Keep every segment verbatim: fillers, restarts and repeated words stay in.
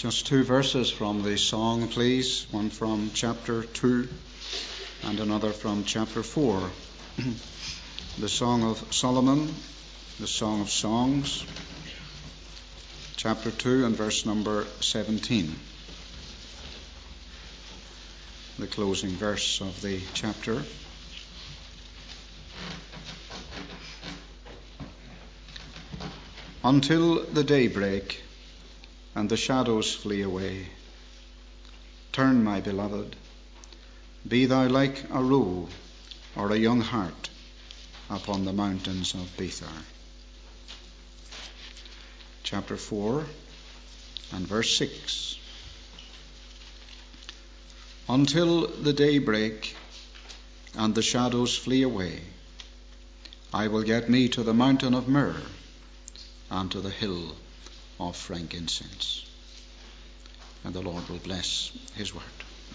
Just two verses from the song, please. One from chapter two and another from chapter four. The Song of Solomon, the Song of Songs, chapter two and verse number seventeen. The closing verse of the chapter. Until the daybreak and the shadows flee away, turn, my beloved, be thou like a roe or a young hart upon the mountains of Bether. Chapter four and verse six. Until the daybreak and the shadows flee away, I will get me to the mountain of myrrh and to the hill of frankincense. And the Lord will bless his word.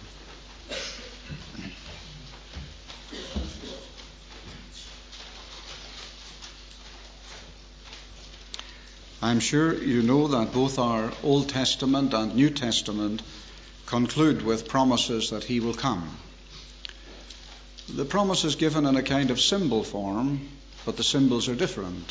I'm sure you know that both our Old Testament and New Testament conclude with promises that he will come. The promise is given in a kind of symbol form, but the symbols are different.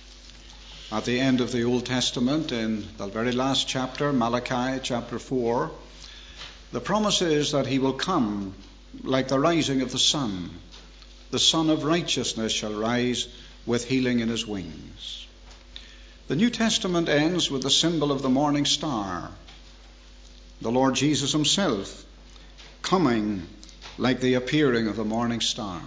At the end of the Old Testament, in the very last chapter, Malachi chapter four, the promise is that he will come like the rising of the sun. The Son of Righteousness shall rise with healing in his wings. The New Testament ends with the symbol of the morning star, the Lord Jesus himself coming like the appearing of the morning star.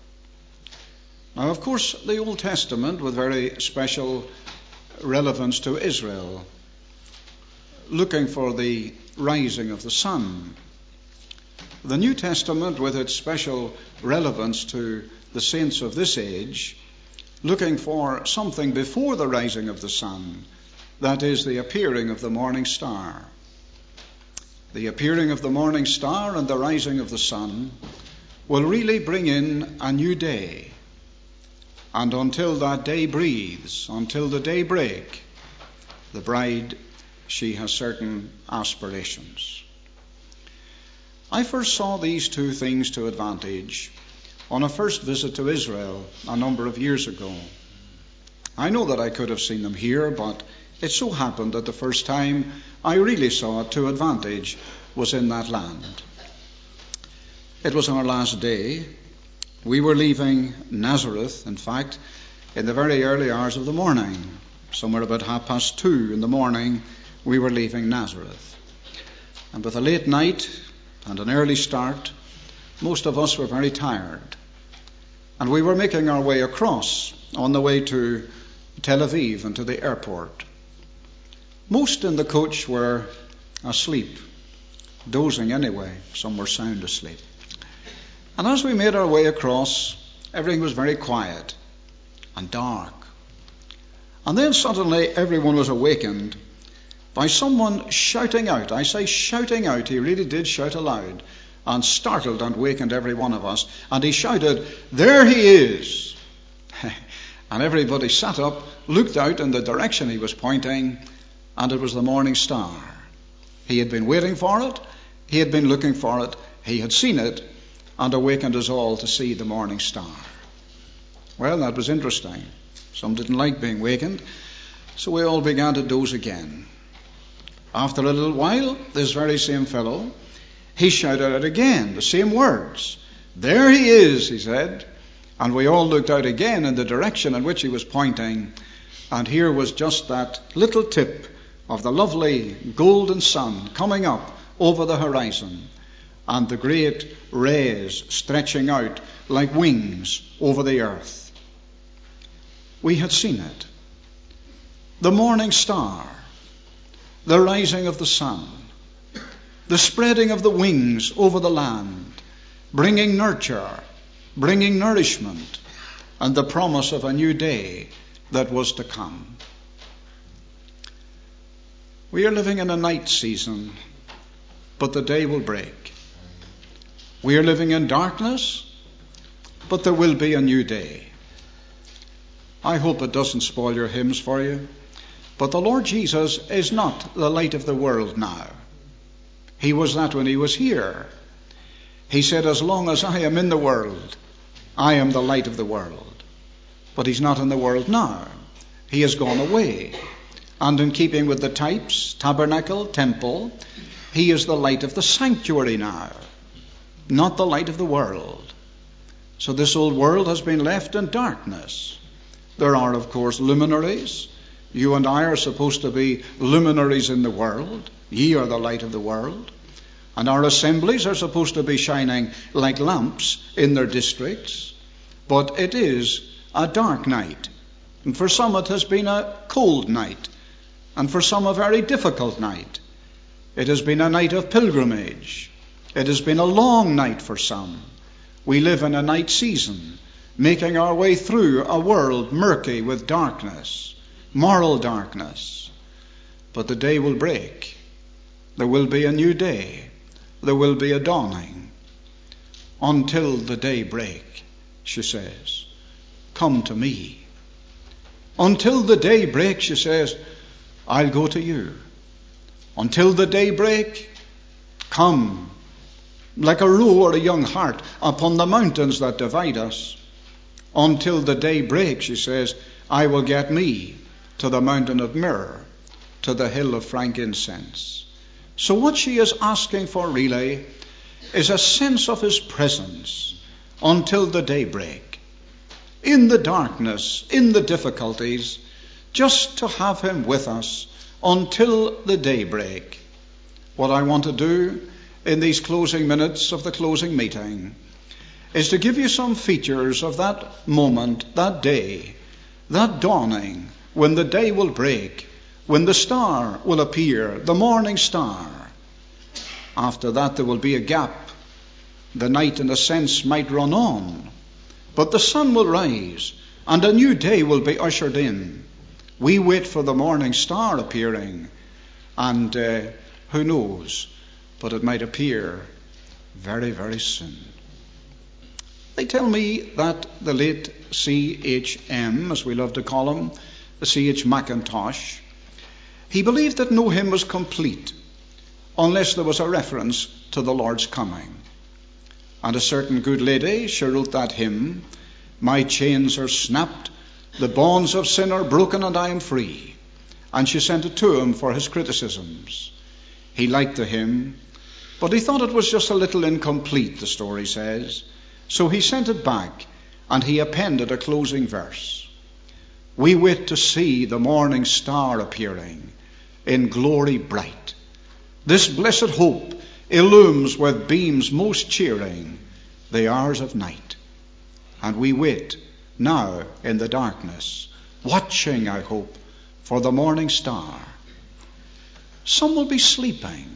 Now, of course, the Old Testament, with very special relevance to Israel, looking for the rising of the sun. The New Testament, with its special relevance to the saints of this age, looking for something before the rising of the sun, that is, the appearing of the morning star. The appearing of the morning star and the rising of the sun will really bring in a new day. And until that day breathes, until the day break, the bride, she has certain aspirations. I first saw these two things to advantage on a first visit to Israel a number of years ago. I know that I could have seen them here, but it so happened that the first time I really saw it to advantage was in that land. It was our last day. We were leaving Nazareth, in fact, in the very early hours of the morning. Somewhere about half past two in the morning, we were leaving Nazareth. And with a late night and an early start, most of us were very tired. And we were making our way across on the way to Tel Aviv and to the airport. Most in the coach were asleep, dozing anyway. Some were sound asleep. And as we made our way across, everything was very quiet and dark. And then suddenly everyone was awakened by someone shouting out. I say shouting out, he really did shout aloud, and startled and wakened every one of us. And he shouted, "There he is!" And everybody sat up, looked out in the direction he was pointing, and it was the morning star. He had been waiting for it, he had been looking for it, he had seen it, and awakened us all to see the morning star. Well, that was interesting. Some didn't like being wakened, so we all began to doze again. After a little while, this very same fellow, he shouted out again, the same words. "There he is," he said. And we all looked out again in the direction in which he was pointing, and here was just that little tip of the lovely golden sun coming up over the horizon, and the great rays stretching out like wings over the earth. We had seen it. The morning star, the rising of the sun, the spreading of the wings over the land, bringing nurture, bringing nourishment, and the promise of a new day that was to come. We are living in a night season, but the day will break. We are living in darkness, but there will be a new day. I hope it doesn't spoil your hymns for you, But the Lord Jesus is not the light of the world now. He was that when he was here. He said, as long as I am in the world, I am the light of the world. But he's not in the world now. He has gone away. And in keeping with the types, tabernacle, temple, he is the light of the sanctuary now, not the light of the world. So this old world has been left in darkness. There are, of course, luminaries. You and I are supposed to be luminaries in the world. Ye are the light of the world. And our assemblies are supposed to be shining like lamps in their districts. But it is a dark night. And for some it has been a cold night. And for some a very difficult night. It has been a night of pilgrimage. It has been a long night for some. We live in a night season, making our way through a world murky with darkness, moral darkness. But the day will break. There will be a new day. There will be a dawning. Until the day break, she says, come to me. Until the day break, she says, I'll go to you. Until the day break, come, like a roe or a young hart, upon the mountains that divide us. Until the day break, she says, I will get me to the mountain of myrrh, to the hill of frankincense. So what she is asking for really is a sense of his presence until the daybreak. In the darkness, in the difficulties, just to have him with us until the daybreak. What I want to do in these closing minutes of the closing meeting is to give you some features of that moment, that day, that dawning, when the day will break, when the star will appear, the morning star. After that there will be a gap. The night in a sense might run on, but the sun will rise and a new day will be ushered in. We wait for the morning star appearing, and uh, who knows, but it might appear very, very soon. They tell me that the late C H M, as we love to call him, the C H Mackintosh, he believed that no hymn was complete unless there was a reference to the Lord's coming. And a certain good lady, she wrote that hymn, my chains are snapped, the bonds of sin are broken, and I am free. And she sent it to him for his criticisms. He liked the hymn, but he thought it was just a little incomplete, the story says. So he sent it back, and he appended a closing verse. We wait to see the morning star appearing in glory bright. This blessed hope illumes with beams most cheering the hours of night. And we wait now in the darkness, watching, I hope, for the morning star. Some will be sleeping.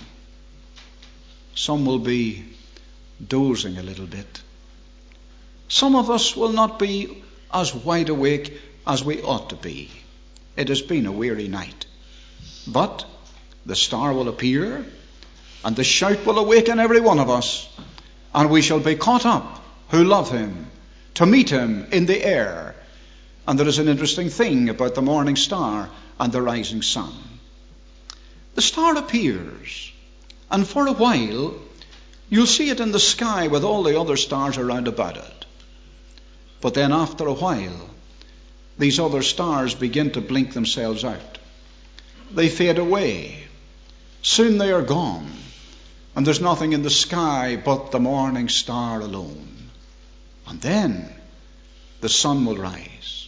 Some will be dozing a little bit. Some of us will not be as wide awake as we ought to be. It has been a weary night. But the star will appear, and the shout will awaken every one of us, and we shall be caught up who love him, to meet him in the air. And there is an interesting thing about the morning star and the rising sun. The star appears, and for a while you'll see it in the sky with all the other stars around about it. But then after a while, these other stars begin to blink themselves out. They fade away. Soon they are gone, and there's nothing in the sky but the morning star alone. And then the sun will rise.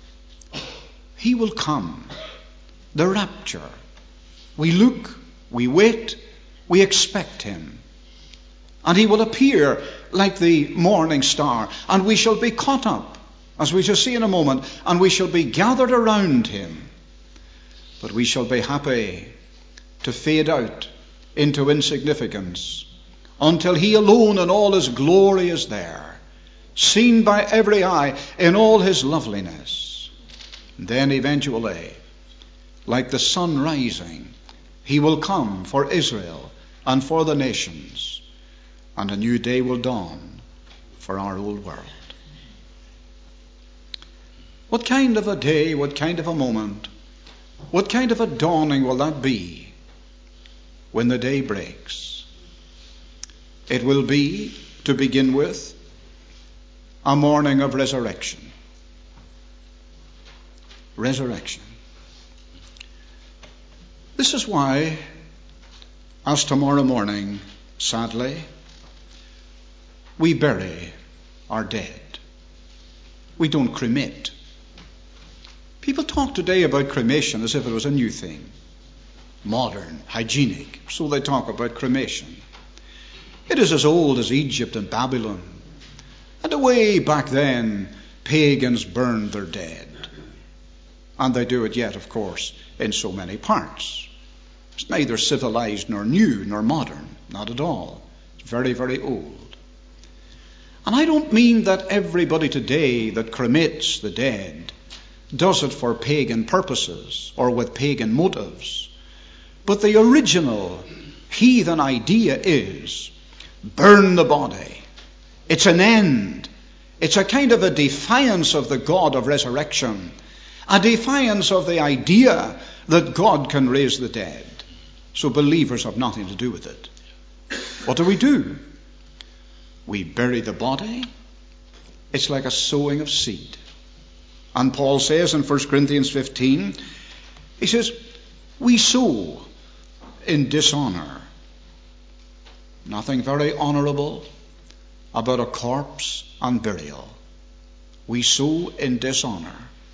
He will come. The rapture. We look, we wait, we expect him. And he will appear like the morning star, and we shall be caught up, as we shall see in a moment, and we shall be gathered around him. But we shall be happy to fade out into insignificance until he alone in all his glory is there, seen by every eye in all his loveliness. Then eventually, like the sun rising, he will come for Israel and for the nations, and a new day will dawn for our old world. What kind of a day, what kind of a moment What kind of a dawning will that be when the day breaks? It will be, to begin with, a morning of resurrection. Resurrection. This is why, as tomorrow morning, sadly, we bury our dead. We don't cremate. People talk today about cremation as if it was a new thing. Modern, hygienic. So they talk about cremation. It is as old as Egypt and Babylon. And way back then, pagans burned their dead. And they do it yet, of course, in so many parts. It's neither civilized nor new nor modern. Not at all. It's very, very old. And I don't mean that everybody today that cremates the dead does it for pagan purposes or with pagan motives. But the original heathen idea is burn the body. It's an end. It's a kind of a defiance of the God of resurrection. A defiance of the idea that God can raise the dead. So believers have nothing to do with it. What do we do? We bury the body. It's like a sowing of seed. And Paul says in First Corinthians fifteen, he says, we sow in dishonor. Nothing very honorable about a corpse and burial. We sow in dishonor.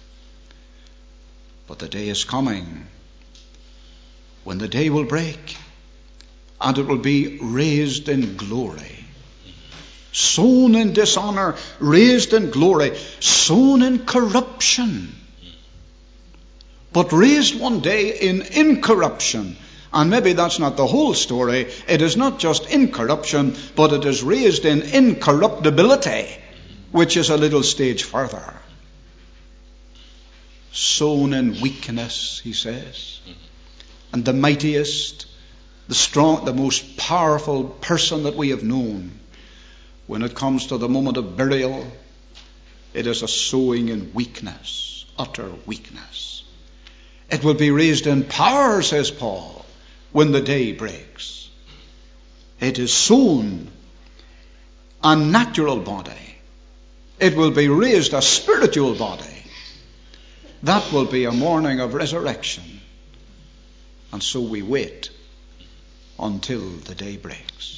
But the day is coming when the day will break and it will be raised in glory. Sown in dishonor, raised in glory, sown in corruption, but raised one day in incorruption. And maybe that's not the whole story. It is not just incorruption, but it is raised in incorruptibility, which is a little stage further. Sown in weakness, he says. And the mightiest, the strong, the most powerful person that we have known, when it comes to the moment of burial, it is a sowing in weakness, utter weakness. It will be raised in power, says Paul, when the day breaks. It is sown a natural body. It will be raised a spiritual body. That will be a morning of resurrection. And so we wait until the day breaks.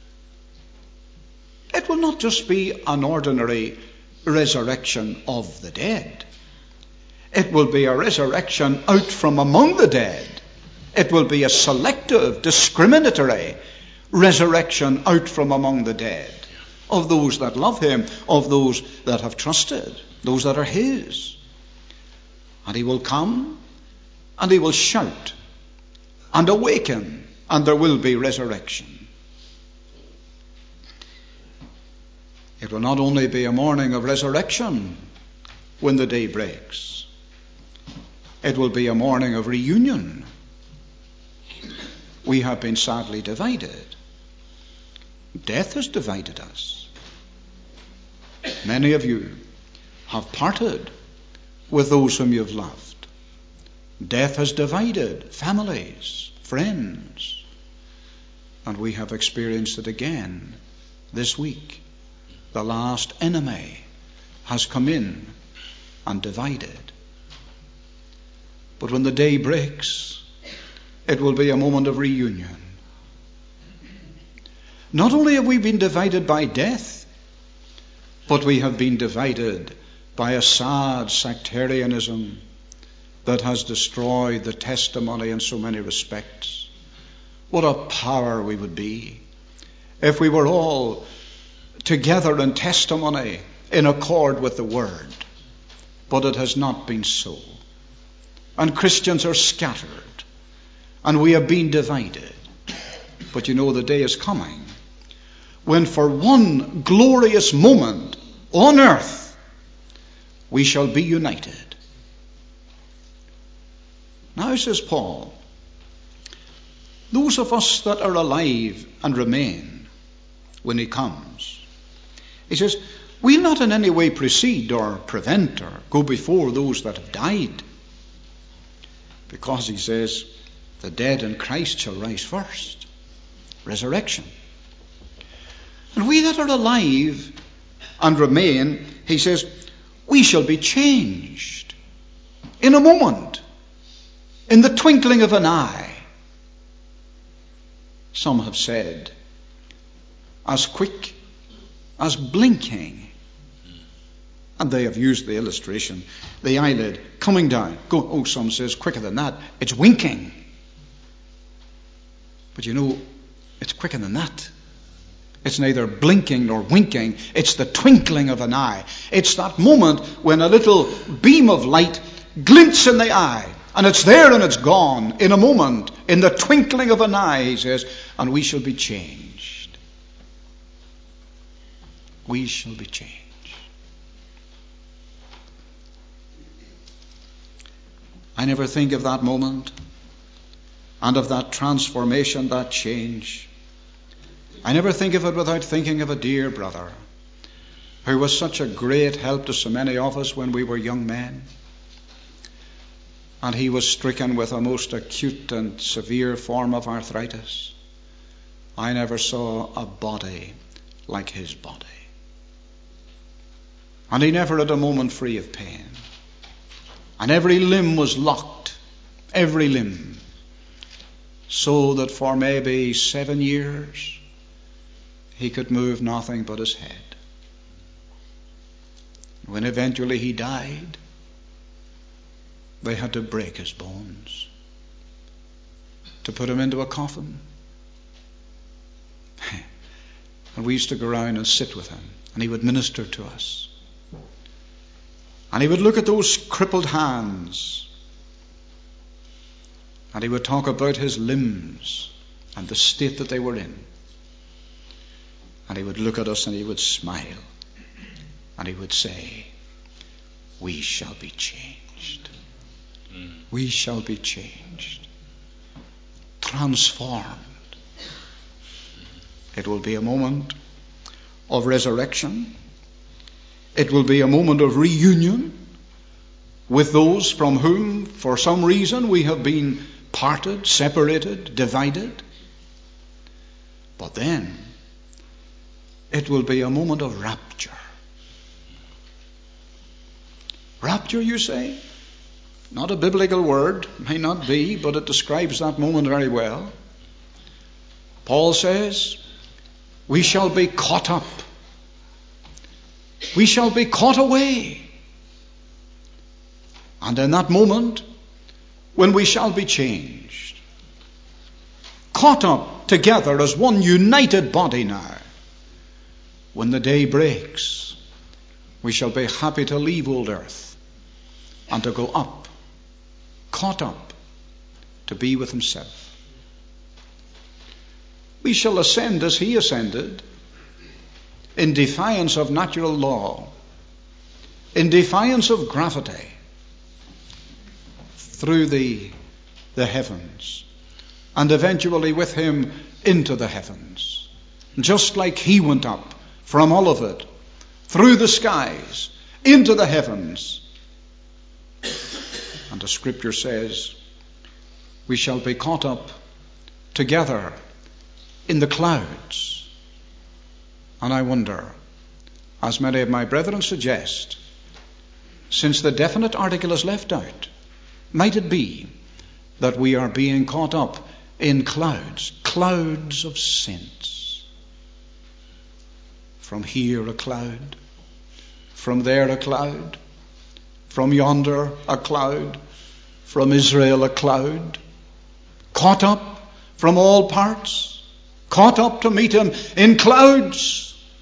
It will not just be an ordinary resurrection of the dead. It will be a resurrection out from among the dead. It will be a selective, discriminatory resurrection out from among the dead. Of those that love him, of those that have trusted, those that are his. And he will come, and he will shout, and awaken, and there will be resurrection. It will not only be a morning of resurrection when the day breaks. It will be a morning of reunion. We have been sadly divided. Death has divided us. Many of you have parted with those whom you've loved. Death has divided families, friends. And we have experienced it again this week. The last enemy has come in and divided. But when the day breaks, it will be a moment of reunion. Not only have we been divided by death, but we have been divided by a sad sectarianism that has destroyed the testimony in so many respects. What a power we would be if we were all together in testimony in accord with the word. But it has not been so. And Christians are scattered. And we have been divided. But you know, the day is coming when for one glorious moment on earth we shall be united. Now, says Paul, those of us that are alive and remain when he comes, he says, we'll not in any way precede or prevent or go before those that have died. Because he says, the dead in Christ shall rise first. Resurrection. And we that are alive and remain, he says, we shall be changed in a moment, in the twinkling of an eye. Some have said, as quick as blinking. And they have used the illustration, the eyelid coming down. Go, oh, some says quicker than that. It's winking. But you know, it's quicker than that. It's neither blinking nor winking. It's the twinkling of an eye. It's that moment when a little beam of light glints in the eye. And it's there and it's gone in a moment, in the twinkling of an eye, he says, and we shall be changed. We shall be changed. I never think of that moment and of that transformation, that change. I never think of it without thinking of a dear brother who was such a great help to so many of us when we were young men. And he was stricken with a most acute and severe form of arthritis. I never saw a body like his body. And he never had a moment free of pain. And every limb was locked, every limb, so that for maybe seven years he could move nothing but his head. When eventually he died, they had to break his bones to put him into a coffin. And we used to go around and sit with him, and he would minister to us. And he would look at those crippled hands, and he would talk about his limbs and the state that they were in. And he would look at us and he would smile, and he would say, we shall be changed. We shall be changed, transformed. It will be a moment of resurrection. It will be a moment of reunion with those from whom, for some reason, we have been parted, separated, divided. But then, it will be a moment of rapture. Rapture, you say? Not a biblical word, may not be, but it describes that moment very well. Paul says, we shall be caught up. We shall be caught away. And in that moment, when we shall be changed, caught up together as one united body now, when the day breaks, we shall be happy to leave old earth and to go up, caught up to be with himself. We shall ascend as he ascended, in defiance of natural law, in defiance of gravity, through the, the heavens, and eventually with him into the heavens. Just like he went up from Olivet, through the skies, into the heavens. And the scripture says, we shall be caught up together in the clouds. And I wonder, as many of my brethren suggest, since the definite article is left out, might it be that we are being caught up in clouds, clouds of saints? From here a cloud, from there a cloud, from yonder a cloud, from Israel a cloud, caught up from all parts, caught up to meet him in clouds,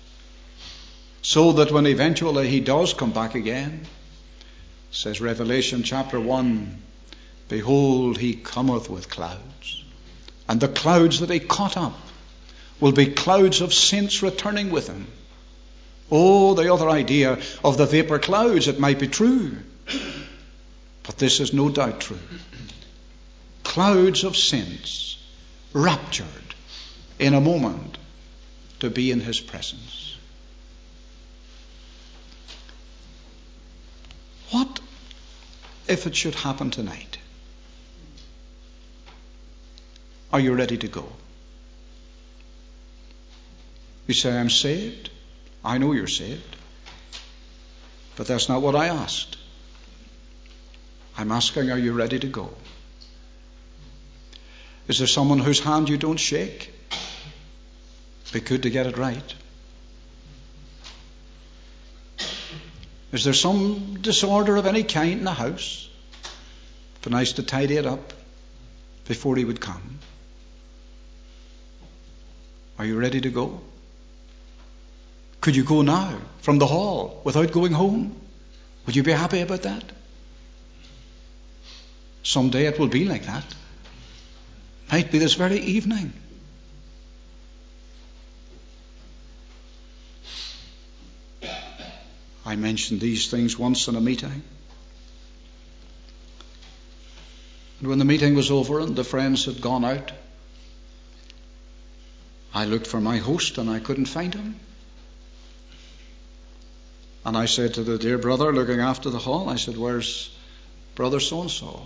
so that when eventually he does come back again, says Revelation chapter one, behold, he cometh with clouds. And the clouds that he caught up will be clouds of saints returning with him. Oh, the other idea of the vapor clouds, it might be true. But this is no doubt true. Clouds of saints raptured in a moment to be in his presence. What if it should happen tonight? Are you ready to go? You say, I'm saved. I know you're saved. But that's not what I asked. I'm asking, are you ready to go? Is there someone whose hand you don't shake? Be good to get it right. Is there some disorder of any kind in the house? Be nice to tidy it up before he would come. Are you ready to go? Could you go now from the hall without going home? Would you be happy about that? Someday it will be like that. Might be this very evening. I mentioned these things once in a meeting. And when the meeting was over and the friends had gone out, I looked for my host and I couldn't find him. And I said to the dear brother looking after the hall, I said, where's brother so-and-so?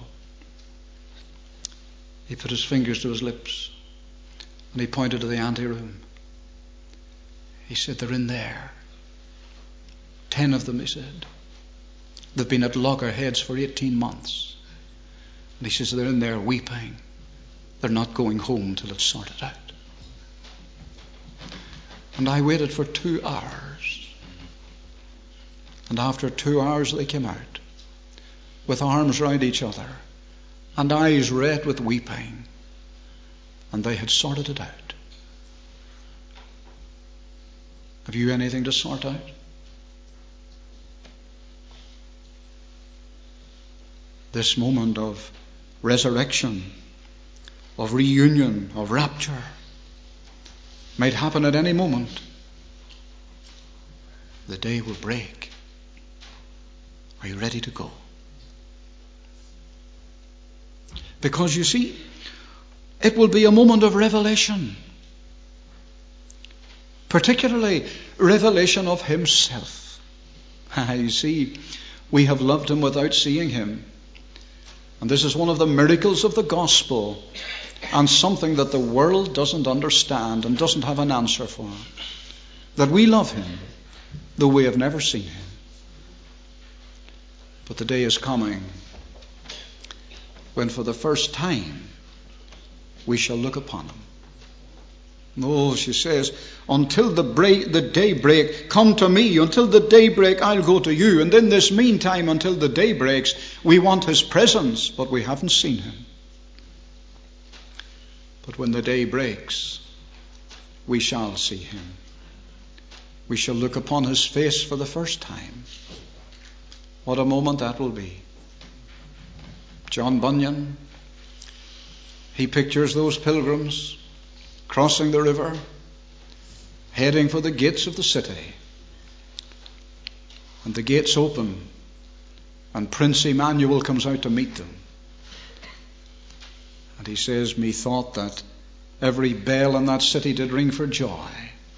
He put his fingers to his lips and he pointed to the anteroom. He said, they're in there. Ten of them, he said. They've been at loggerheads for eighteen months. And he says, they're in there weeping. They're not going home till it's sorted out. And I waited for two hours. And after two hours they came out with arms round each other and eyes red with weeping. And they had sorted it out. Have you anything to sort out? This moment of resurrection, of reunion, of rapture might happen at any moment. The day will break. Are you ready to go? Because you see, it will be a moment of revelation. Particularly revelation of himself. You see, we have loved him without seeing him. And this is one of the miracles of the gospel, and something that the world doesn't understand and doesn't have an answer for. That we love him, though we have never seen him. But the day is coming when for the first time we shall look upon him. Oh, she says, until the break, the day break, come to me. Until the day break, I'll go to you. And in this meantime, until the day breaks, we want his presence, but we haven't seen him. But when the day breaks, we shall see him. We shall look upon his face for the first time. What a moment that will be. John Bunyan, he pictures those pilgrims crossing the river, heading for the gates of the city. And the gates open, and Prince Emmanuel comes out to meet them. And he says, methought that every bell in that city did ring for joy.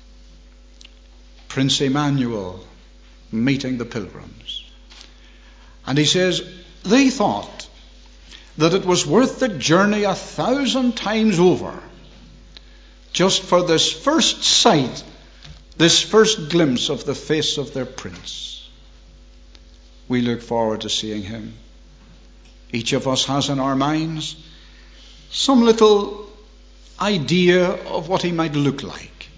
Prince Emmanuel meeting the pilgrims. And he says, they thought that it was worth the journey a thousand times over just for this first sight, this first glimpse of the face of their prince. We look forward to seeing him. Each of us has in our minds some little idea of what he might look like.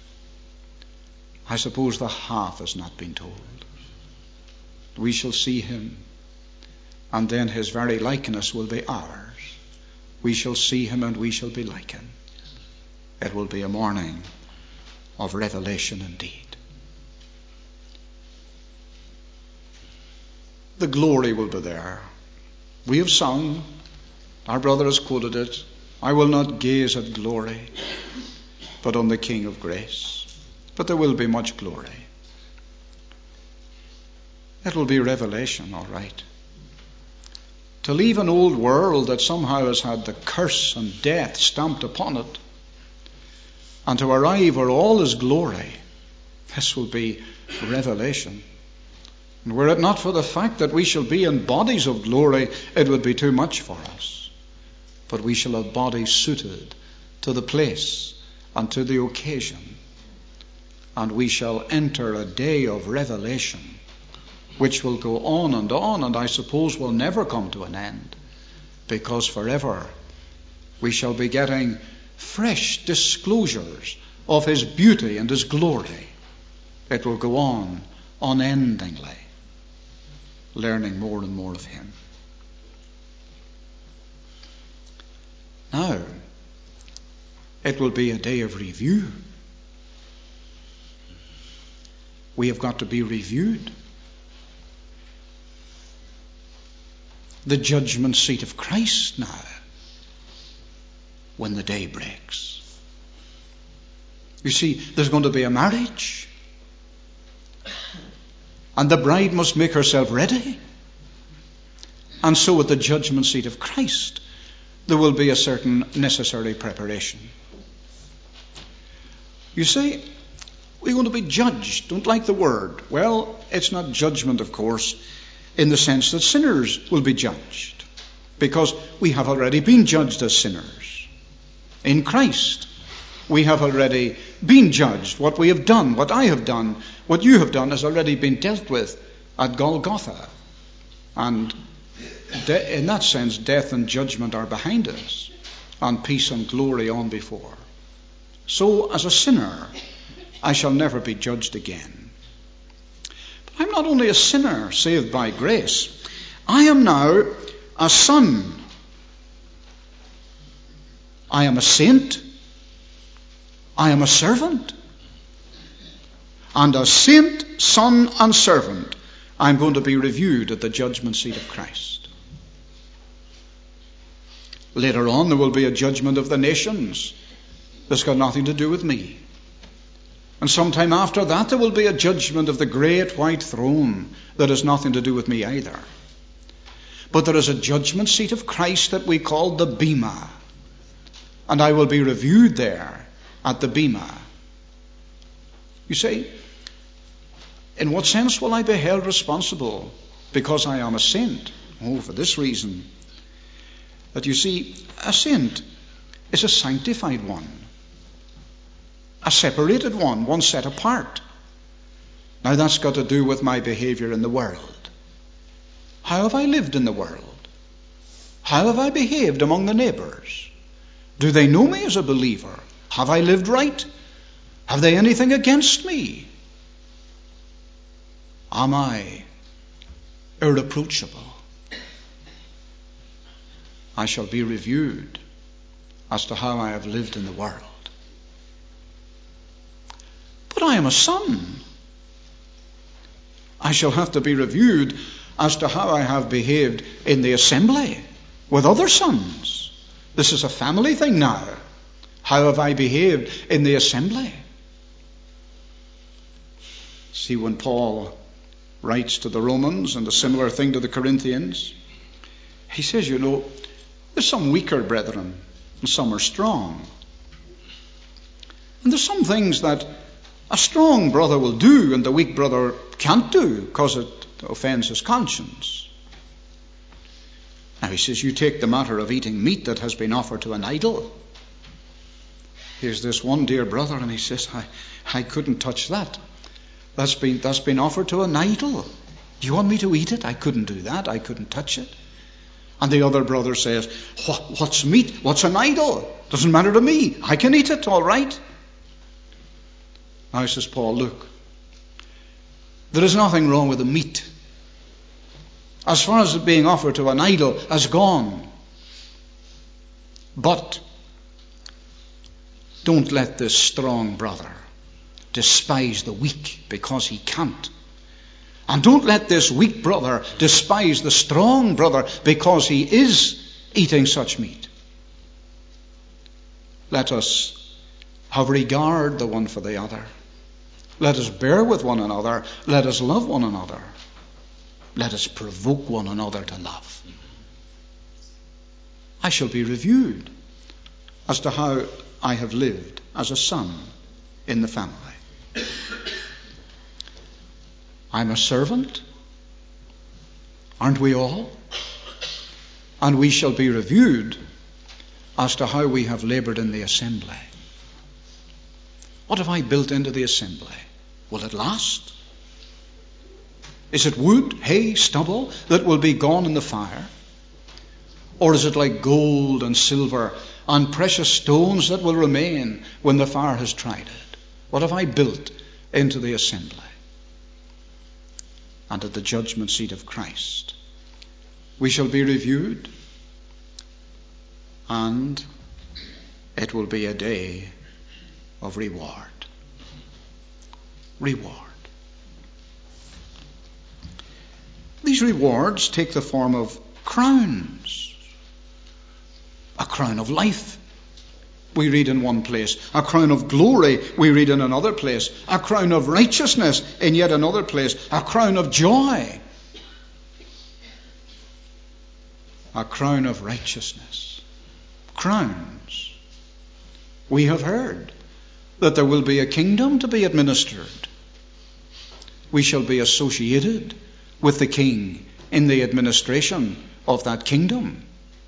I suppose the half has not been told. We shall see him, and then his very likeness will be ours. We shall see him and we shall be like him. It will be a morning of revelation indeed. The glory will be there. We have sung, our brother has quoted it, I will not gaze at glory, but on the King of grace. But there will be much glory. It will be revelation, all right. To leave an old world that somehow has had the curse and death stamped upon it, and to arrive where all is glory, this will be revelation. And were it not for the fact that we shall be in bodies of glory, it would be too much for us. But we shall have bodies suited to the place and to the occasion, and we shall enter a day of revelation which will go on and on, and I suppose will never come to an end, because forever we shall be getting fresh disclosures of his beauty and his glory. It will go on unendingly, learning more and more of him. Now, it will be a day of review. We have got to be reviewed. The judgment seat of Christ now, when the day breaks. You see, there's going to be a marriage, and the bride must make herself ready. And so at the judgment seat of Christ, there will be a certain necessary preparation. You see, we're going to be judged. Don't like the word. Well, it's not judgment, of course, in the sense that sinners will be judged, because we have already been judged as sinners. In Christ, we have already been judged. What we have done, what I have done, what you have done has already been dealt with at Golgotha. And de- in that sense, death and judgment are behind us, and peace and glory on before. So, as a sinner, I shall never be judged again. But I'm not only a sinner saved by grace, I am now a son. I am a saint. I am a servant. And as saint, son, and servant, I'm going to be reviewed at the judgment seat of Christ. Later on, there will be a judgment of the nations. That's got nothing to do with me. And sometime after that, there will be a judgment of the great white throne that has nothing to do with me either. But there is a judgment seat of Christ that we call the Bema. And I will be reviewed there at the Bema. You see, in what sense will I be held responsible because I am a saint? Oh, for this reason. That you see, a saint is a sanctified one. A separated one, one set apart. Now that's got to do with my behavior in the world. How have I lived in the world? How have I behaved among the neighbors? Do they know me as a believer? Have I lived right? Have they anything against me? Am I irreproachable? I shall be reviewed as to how I have lived in the world. But I am a son. I shall have to be reviewed as to how I have behaved in the assembly with other sons. This is a family thing now. How have I behaved in the assembly? See, when Paul writes to the Romans and a similar thing to the Corinthians, he says, you know, there's some weaker brethren and some are strong. And there's some things that a strong brother will do and the weak brother can't do because it offends his conscience. Now he says, you take the matter of eating meat that has been offered to an idol. Here's this one dear brother, and he says, I, I couldn't touch that. That's been, that's been offered to an idol. Do you want me to eat it? I couldn't do that. I couldn't touch it. And the other brother says, what, what's meat? What's an idol? Doesn't matter to me. I can eat it, all right. Now says Paul, look, there is nothing wrong with the meat. As far as it being offered to an idol has gone. But don't let this strong brother despise the weak because he can't. And don't let this weak brother despise the strong brother because he is eating such meat. Let us have regard the one for the other. Let us bear with one another. Let us love one another. Let us provoke one another to love. I shall be reviewed as to how I have lived as a son in the family. I'm a servant. Aren't we all? And we shall be reviewed as to how we have labored in the assembly. What have I built into the assembly? Will it last? Is it wood, hay, stubble that will be gone in the fire? Or is it like gold and silver and precious stones that will remain when the fire has tried it? What have I built into the assembly? And at the judgment seat of Christ, we shall be reviewed, and it will be a day of reward. Reward. These rewards take the form of crowns. A crown of life, we read in one place. A crown of glory, we read in another place. A crown of righteousness, in yet another place. A crown of joy. A crown of righteousness. Crowns. We have heard that there will be a kingdom to be administered. We shall be associated with the King in the administration of that kingdom.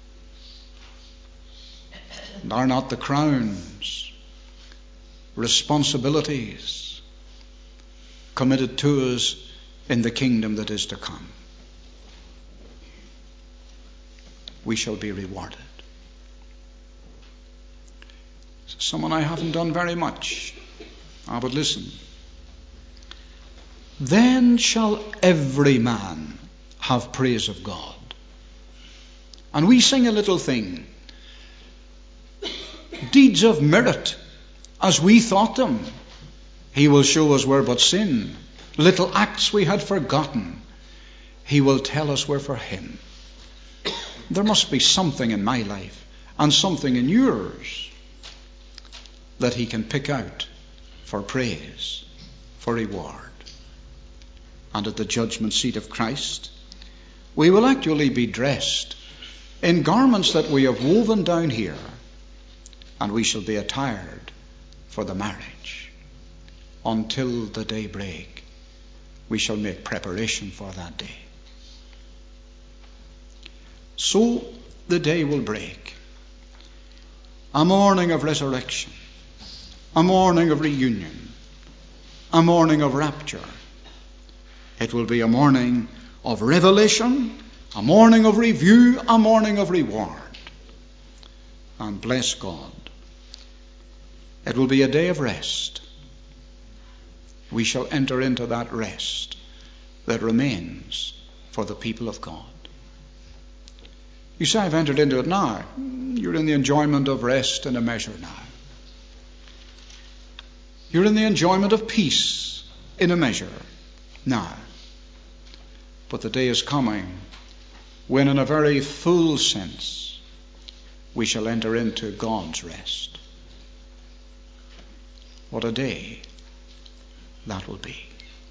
And are not the crowns responsibilities committed to us in the kingdom that is to come? We shall be rewarded. Someone, I haven't done very much. Ah, but listen. Then shall every man have praise of God. And we sing a little thing. Deeds of merit, as we thought them, he will show us were but sin. Little acts we had forgotten, he will tell us were for him. There must be something in my life and something in yours that he can pick out for praise, for reward. And at the judgment seat of Christ, we will actually be dressed in garments that we have woven down here, and we shall be attired for the marriage. Until the day break, we shall make preparation for that day. So the day will break. A morning of resurrection, a morning of reunion, a morning of rapture. It will be a morning of revelation, a morning of review, a morning of reward. And bless God, it will be a day of rest. We shall enter into that rest that remains for the people of God. You say, I've entered into it now. You're in the enjoyment of rest in a measure now. You're in the enjoyment of peace in a measure now. But the day is coming when, in a very full sense, we shall enter into God's rest. What a day that will be.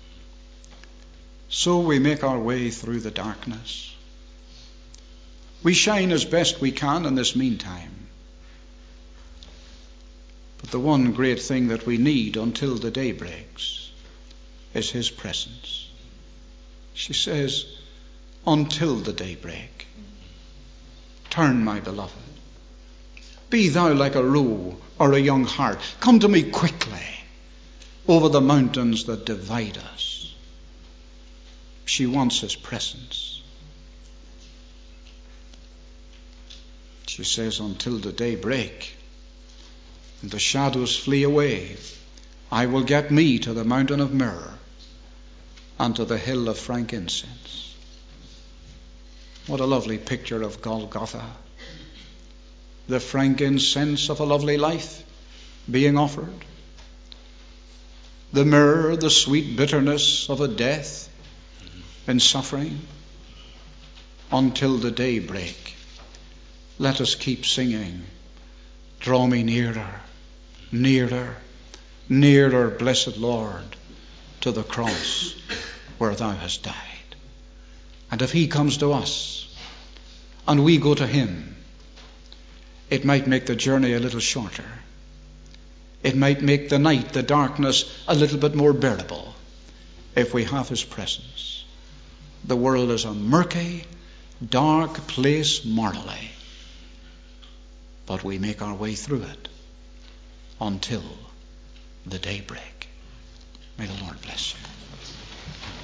So we make our way through the darkness. We shine as best we can in this meantime. But the one great thing that we need until the day breaks is his presence. She says, until the day break, turn, my beloved. Be thou like a roe or a young hart. Come to me quickly over the mountains that divide us. She wants his presence. She says, until the day break and the shadows flee away, I will get me to the mountain of myrrh and to the hill of frankincense. What a lovely picture of Golgotha. The frankincense of a lovely life being offered. The myrrh, the sweet bitterness of a death and suffering. Until the day break, let us keep singing, draw me nearer, nearer, nearer, blessed Lord, to the cross where thou hast died. And if he comes to us and we go to him, it might make the journey a little shorter. It might make the night, the darkness, a little bit more bearable if we have his presence. The world is a murky, dark place morally. but we make our way through it until the daybreak. May the Lord bless you.